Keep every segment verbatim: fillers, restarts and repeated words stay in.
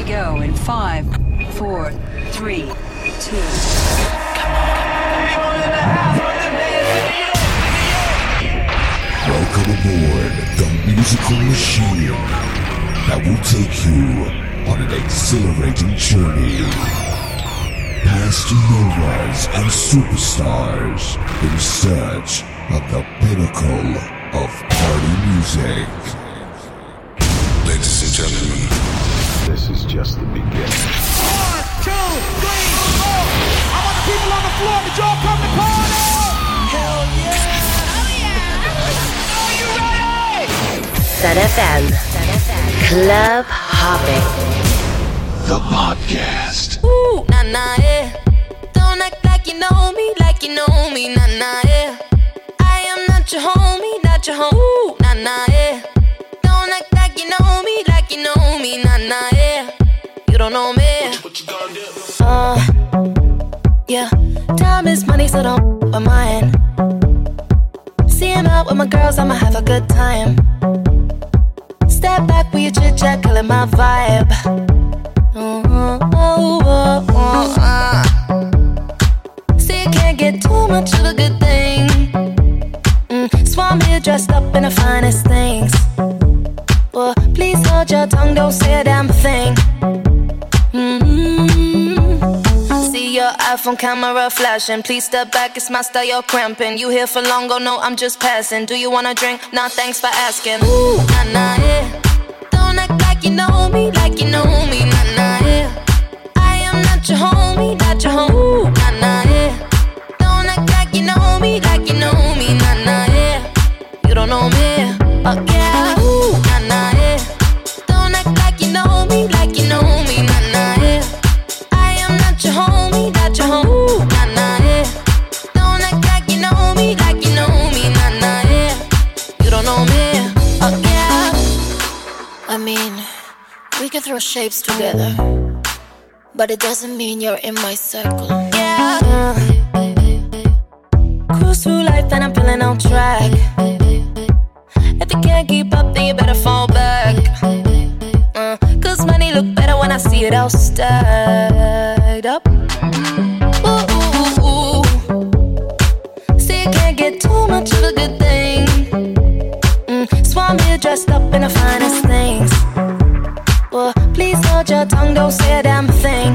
go in five, four, three, two. Welcome aboard the musical machine that will take you on an exhilarating journey past novas and superstars in search of the pinnacle of party music. Ladies and gentlemen, this is just the beginning. One, two, three, four. I want the people on the floor to y'all come to party. Hell yeah! Oh yeah! Are you ready? Sun F M. Club Hopping. The podcast. Ooh, nah, nah, yeah. Don't act like you know me, like you know me, nah, nah, yeah. I am not your homie, not your home. Ooh, nah, nah, yeah. Don't act like you know me, like you know me, nah, nah, yeah. You don't know me. what you gonna do? Uh, yeah. Time is money, so don't f- with mine. See him out with my girls, I'ma have a good time. Step back with your chit chat, killing my vibe. Uh, oh, oh, oh, uh. See, you can't get too much of a good thing. Mm, so I'm here dressed up in the finest things. Well, please hold your tongue, don't say a damn thing. Mm-hmm. See your iPhone camera flashing. Please step back, it's my style, you're cramping. You here for long, oh no, I'm just passing. Do you wanna drink? Nah, thanks for asking. Ooh, nah, nah, yeah. Don't act like you know me, like you know me, nah, nah, yeah. I am not your homie, not your home. Ooh, nah, nah, yeah. Don't act like you know me, like you know me, nah, nah, yeah. You don't know me, oh yeah. Ooh, nah, nah, yeah. Don't act like you know me, like you know me, nah, nah, yeah. I am not your homie, not your home. Ooh, nah, nah, yeah. Don't act like you know me, like you know me, nah, nah, yeah. You don't know me, oh yeah. I mean, we can throw shapes together, but it doesn't mean you're in my circle. Yeah. Uh, cruise through life and I'm feeling on track. If you can't keep up, then you better fall back. Uh, Cause money look better when I see it all stacked up. Ooh, ooh, ooh, ooh. See, you can't get too much of a good thing. Mm, so I'm here dressed up in the finest things. Well, please hold your tongue, don't say a damn thing.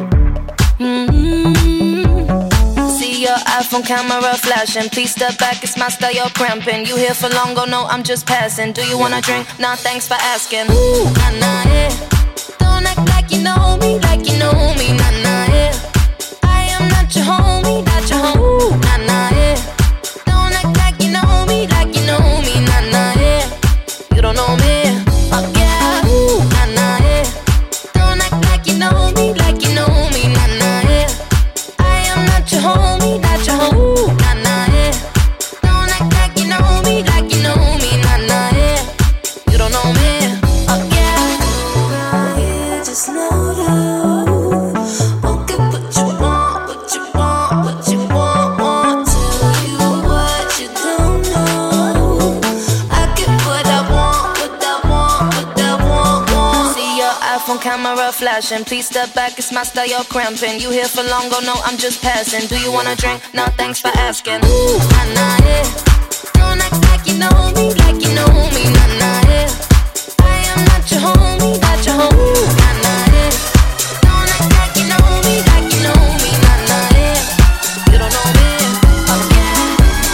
Mm-hmm. See your iPhone camera flashing. Please step back, it's my style, you're cramping. You here for long, oh no, I'm just passing. Do you wanna drink? Nah, thanks for asking. Ooh, nah, nah, yeah. Don't act like you know me, like you know me, nah, nah, yeah. I am not your homie, not your home. Ooh, nah, nah, yeah. Don't act like you know me, like you know me, nah, nah, yeah. You don't know me, oh yeah. Ooh, nah, nah, yeah. Don't act like you know me, like you know me, nah, nah, yeah. I am not your homie, not your home. Ooh, nah, nah, yeah. Don't act like you know me, like you know me, nah, nah, yeah. You don't know me, oh yeah. Now you just know love won't get what you want, what you want, what you want, want. Tell you what you don't know. I get what I want, what I want, what I want, want. See your iPhone camera flashing. Please step back, it's my style, you're cramping. You here for long, oh no, I'm just passing. Do you wanna drink? Nah, thanks for asking. Ooh, nah, nah, yeah. Don't act like you know me, like you know me, nah, nah, yeah. I am not your homie, not your home. Ooh, nah, nah, yeah. Don't act like you know me, like you know me, nah, nah, yeah. You don't know me, oh yeah.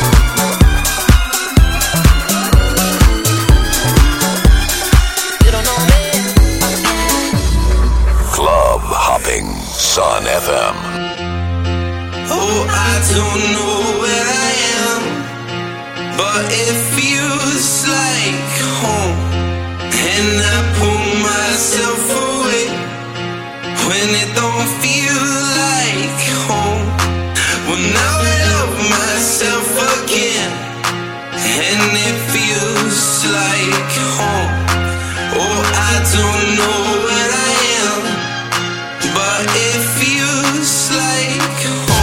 You don't know me, oh yeah. Club Hopping, Sun F M. Oh, I don't know where I am, but it feels like home. And I pull myself away when it don't feel like home. Well, now I love myself again, and it feels like home. Oh, I don't know where I am, but it feels like home.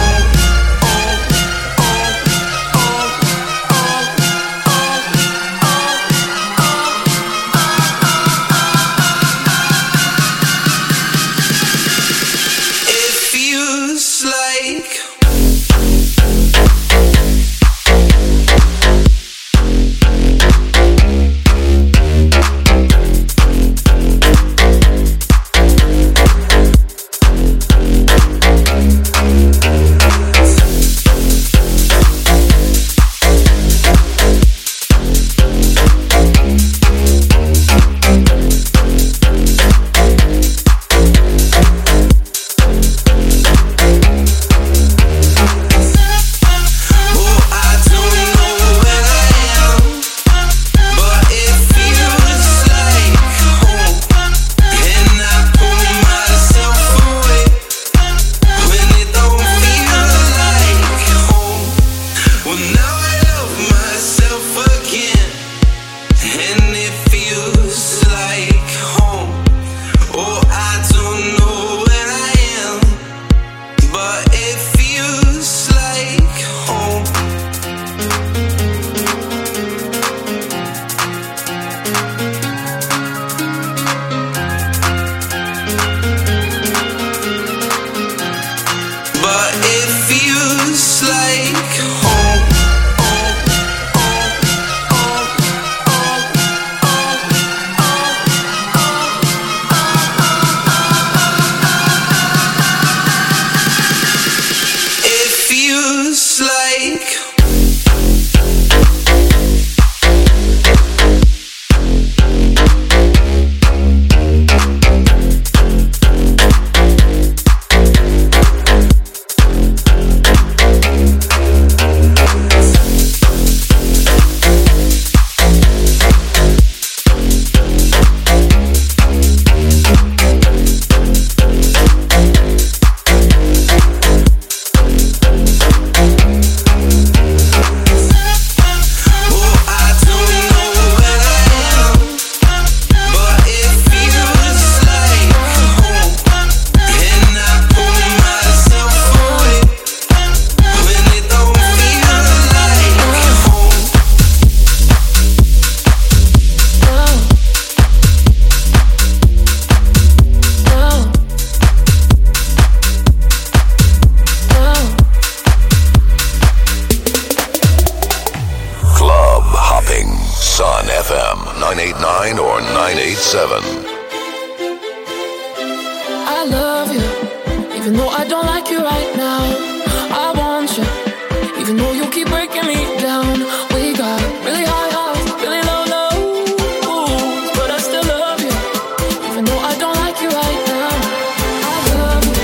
Even though I don't like you right now, I want you. Even though you keep breaking me down, we got really high highs, really low lows, but I still love you. Even though I don't like you right now, I love you.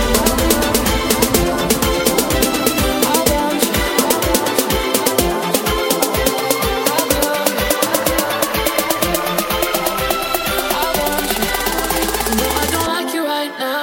I want you. I love you. I want you. Even though I don't like you right now.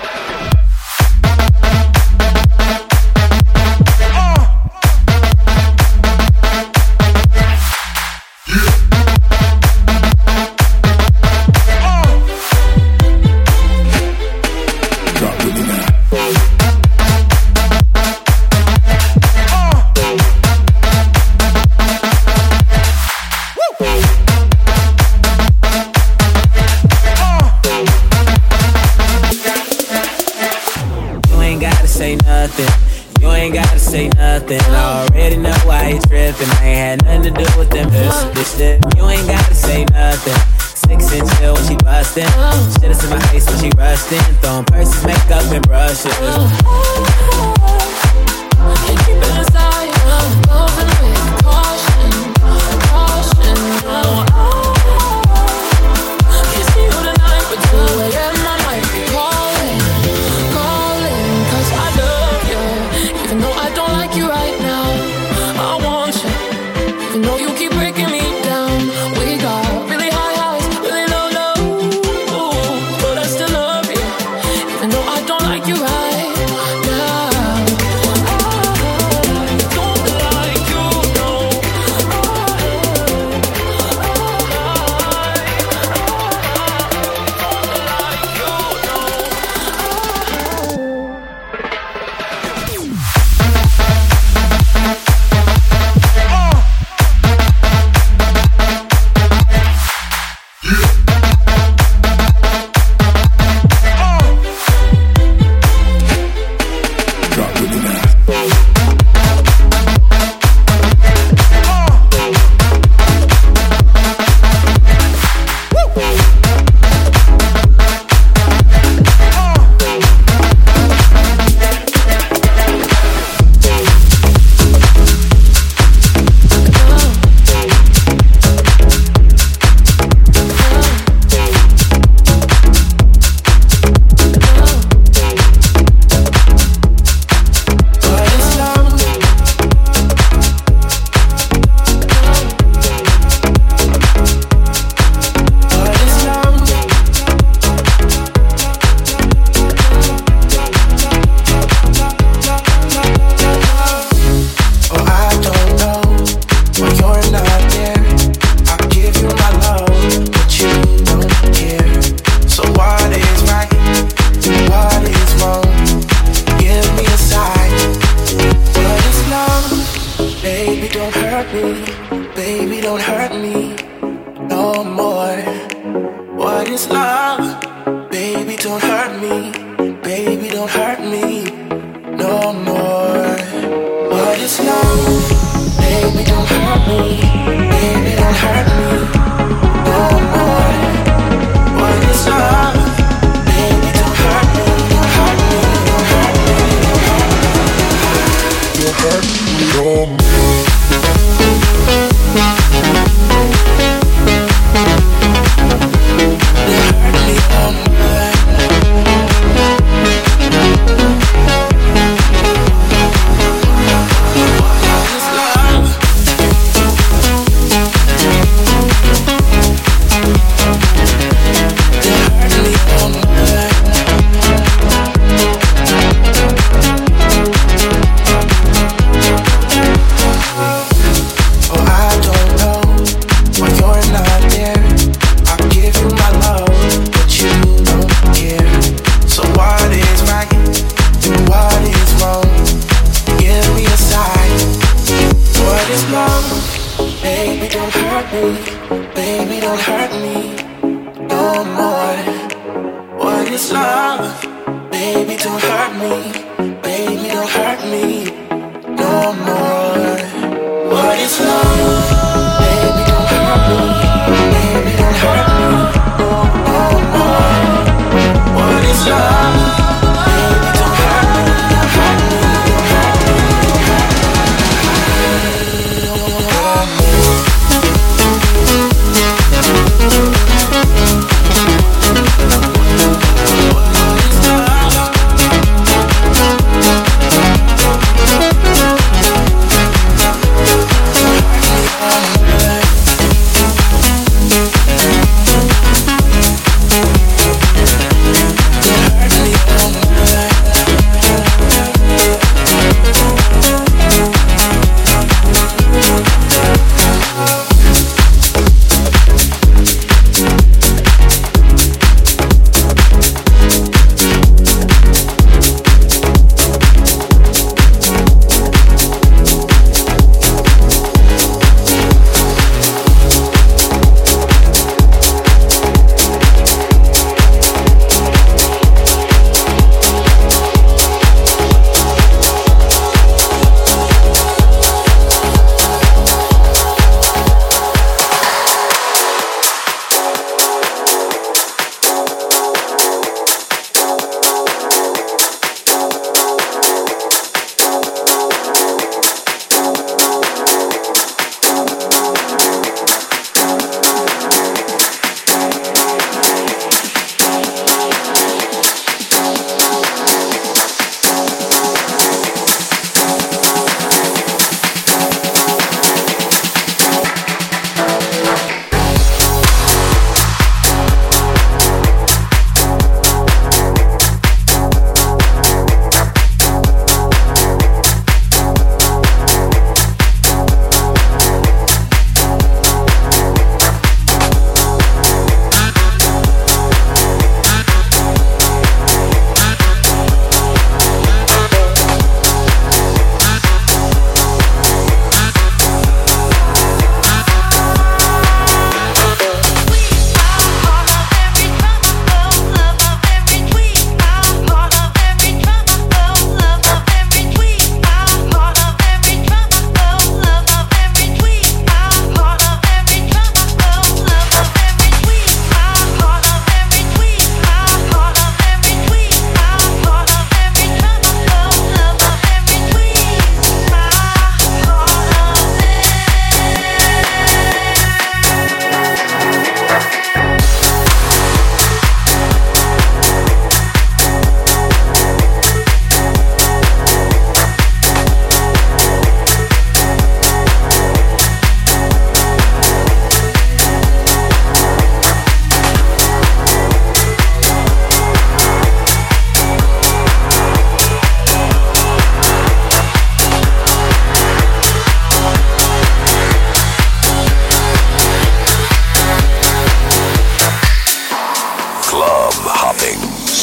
You ain't gotta say nothing. I already know why you tripping. I ain't had nothing to do with them. This, this, this. You ain't gotta say nothing. Six inch hill when she bustin'. Shit is in my face when she rustin'. Throwing purses, makeup, and brushes. Can't keep it inside. Loving with caution, caution. Can't see you tonight, but two a.m. I might be calling, calling, 'cause I love you. Even though I don't like you right now, I want you. Even though you keep breaking me down, we got really high highs, really low lows, but I still love you. Even though I don't like you right now. What is love? Baby, don't hurt me.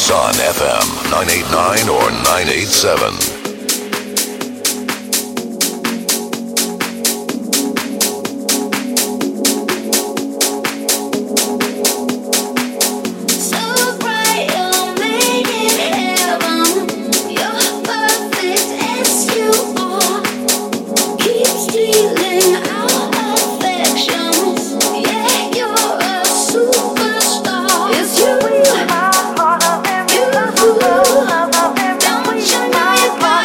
Sun F M nine eighty-nine or nine eighty-seven. Don't you know you got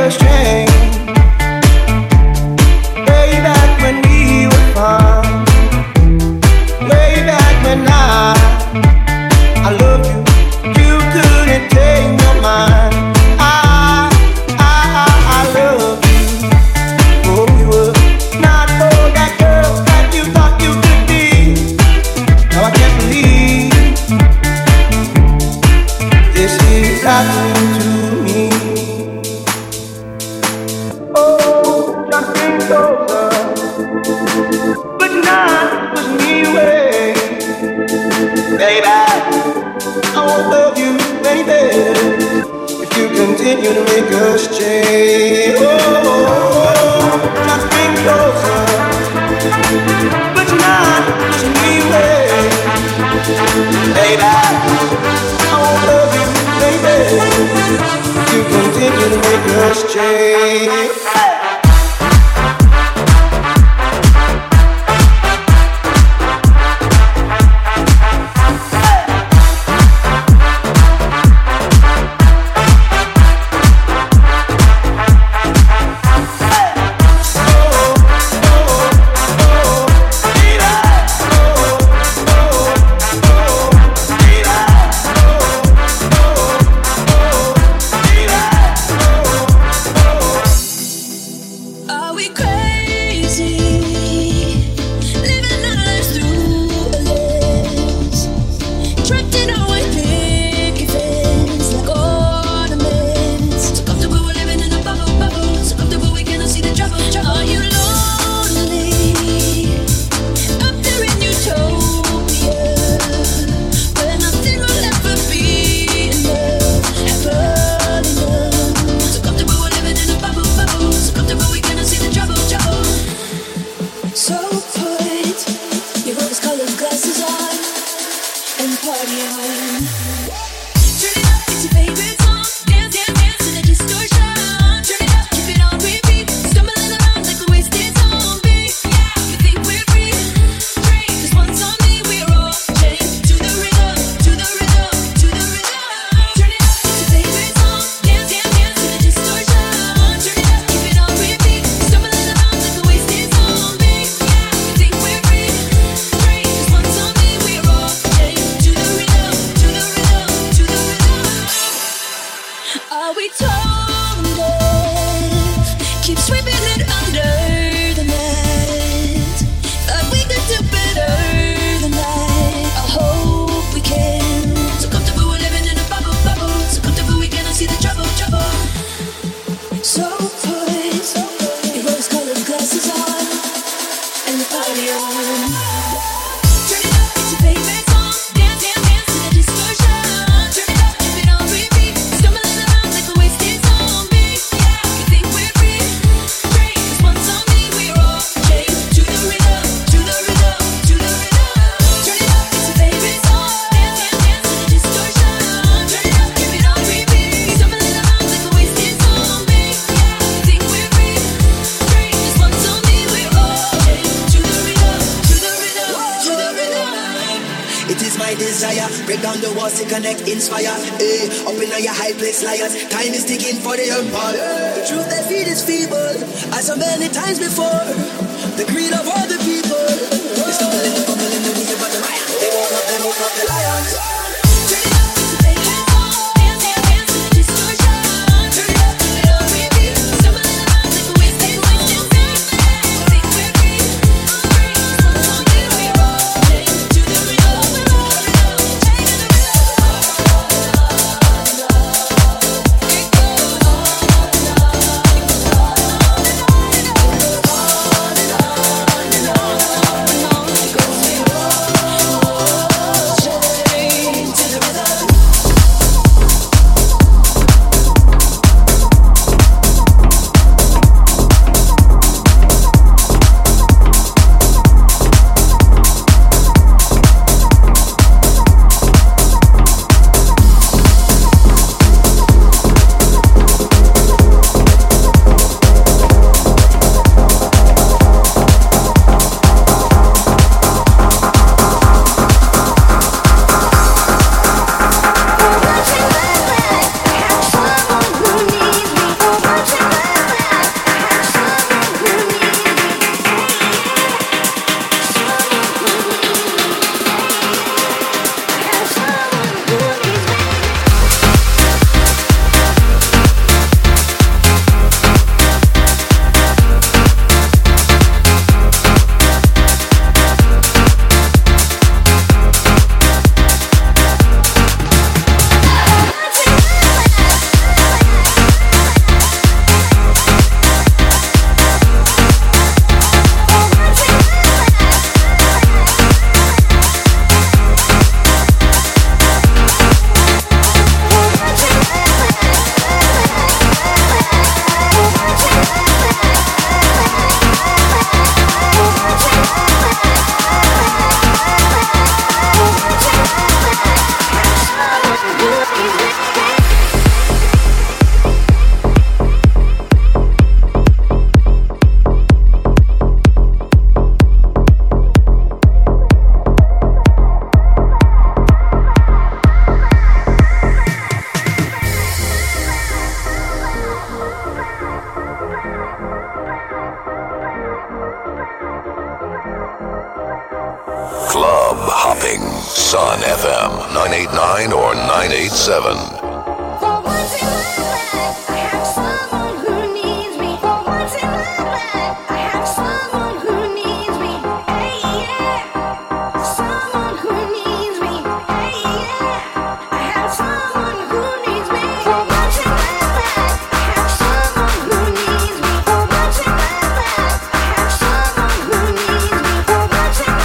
a string. Way back when we were fun. Way back when I, I loved you. You couldn't take my mind. I, I, I, I love you. Oh, we were not for that girl that you thought you could be. Now I can't believe this is happening to me. Oh, nothing closer, but not push me away. Baby, I won't love you any better if you continue to make us change. Oh, nothing closer, but not pushing me away. Baby, I won't love you any better if you continue to make us change. seven.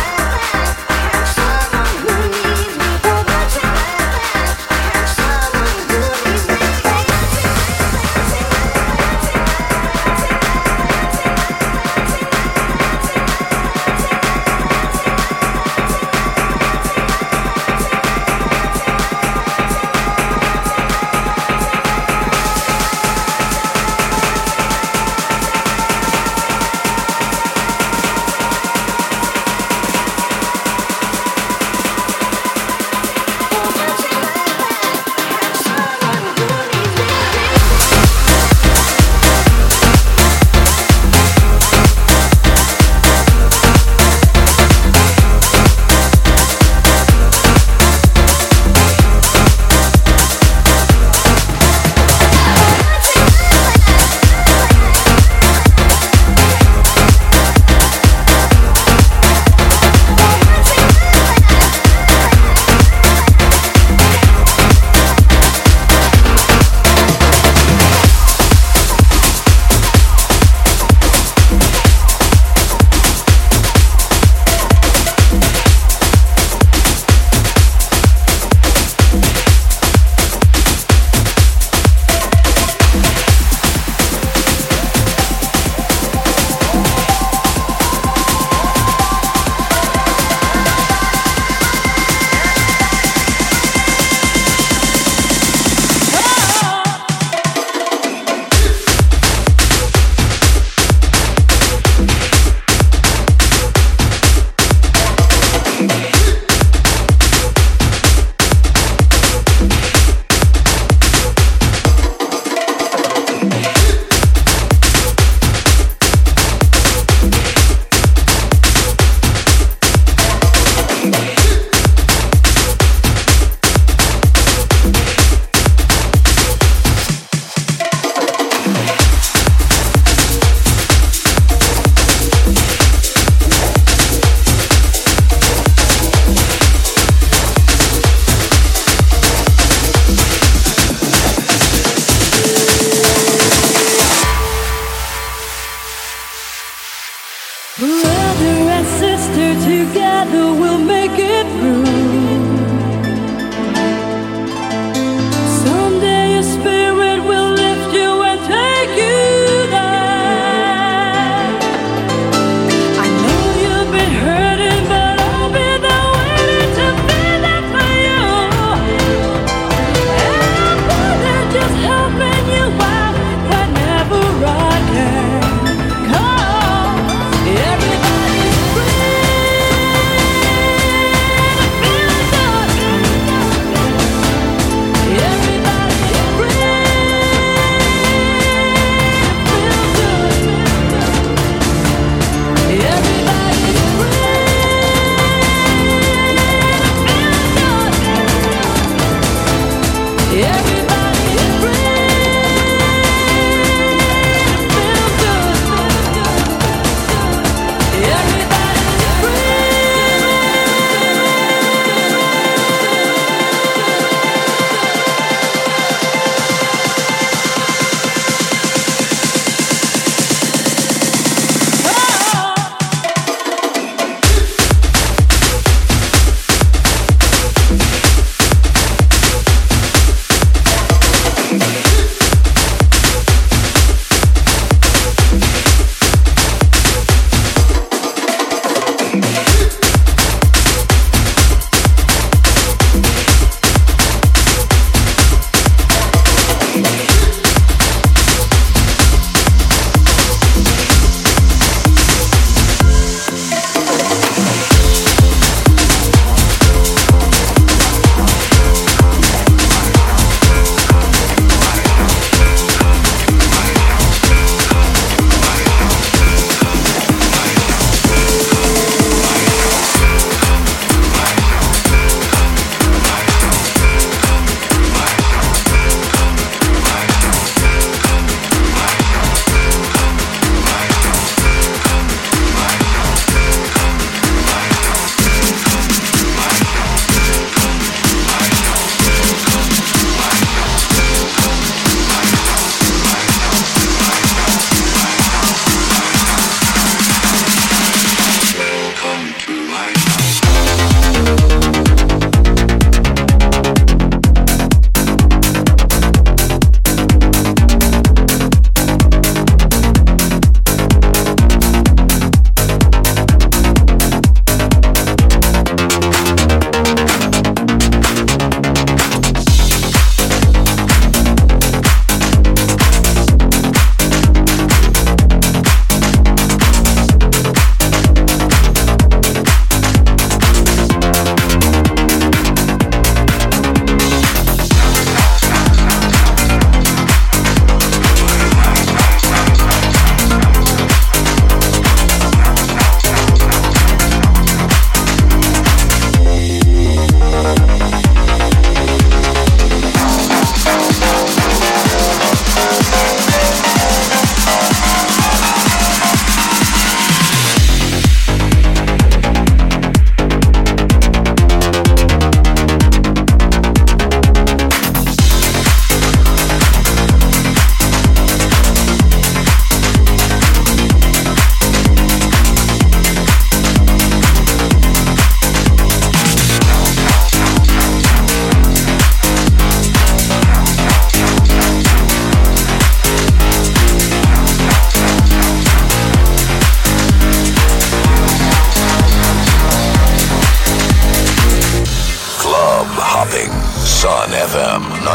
Someone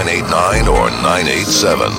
nine eight nine or nine eight seven.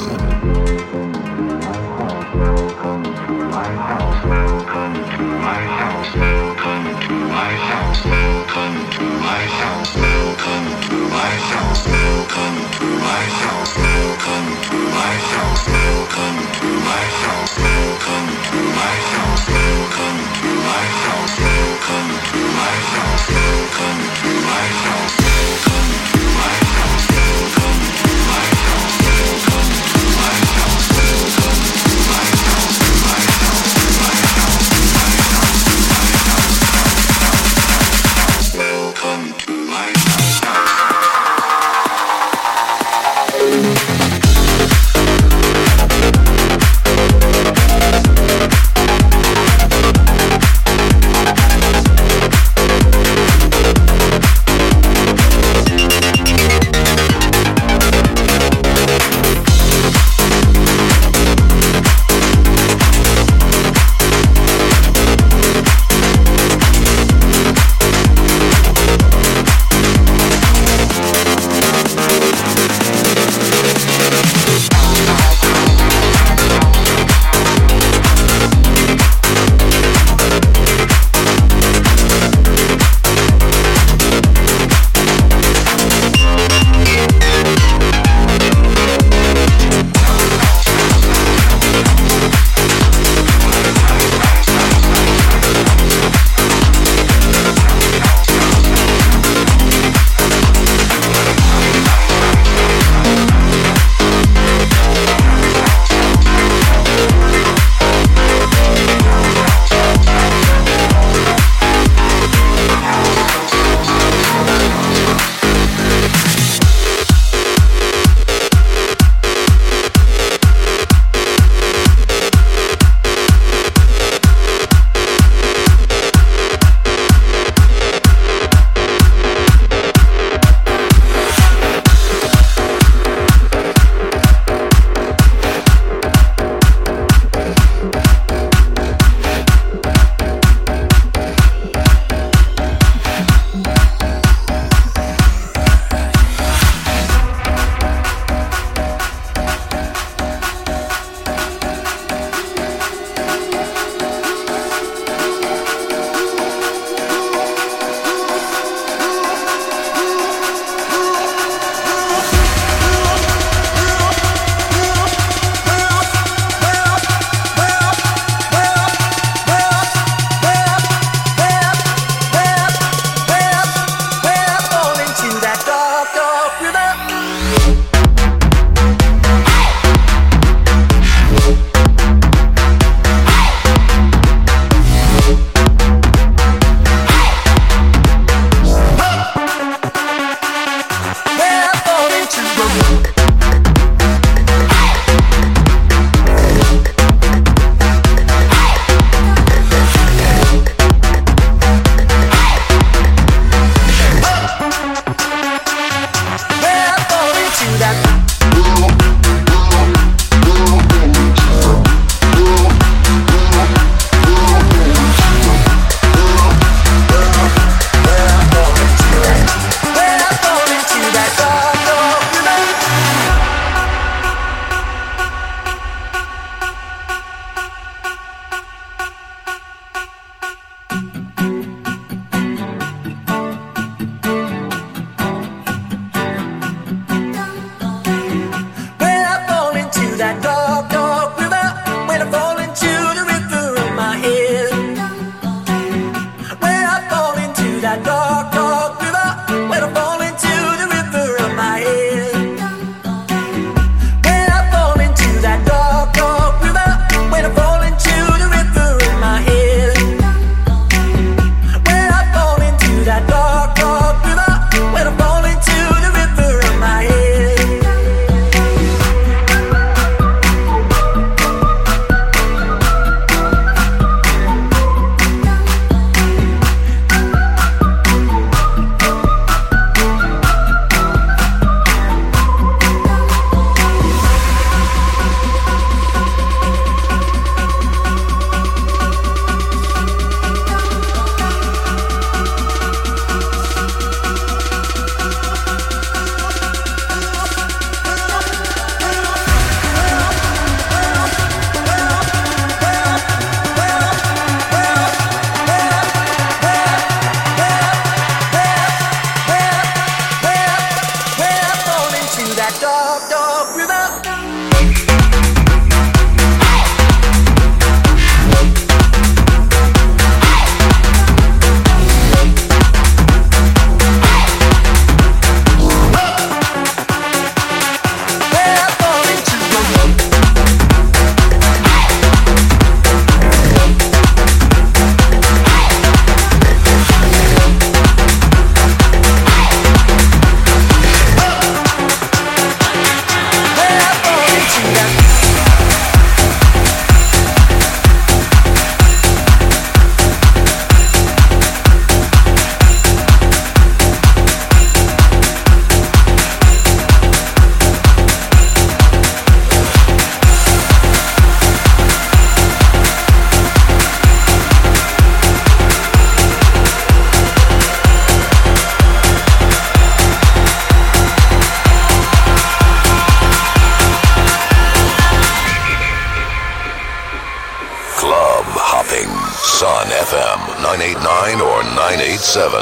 eight nine or nine eight seven.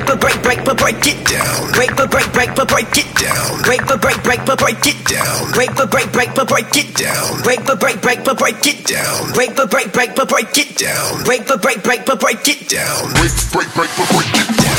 break but break break but break it down. Break but break break but break it down. Break but break break but break it down. Break but break break but break it down. Break but break break but break it down. Break but break break but break it down. Break but break break but break it down. Break break break but break it down.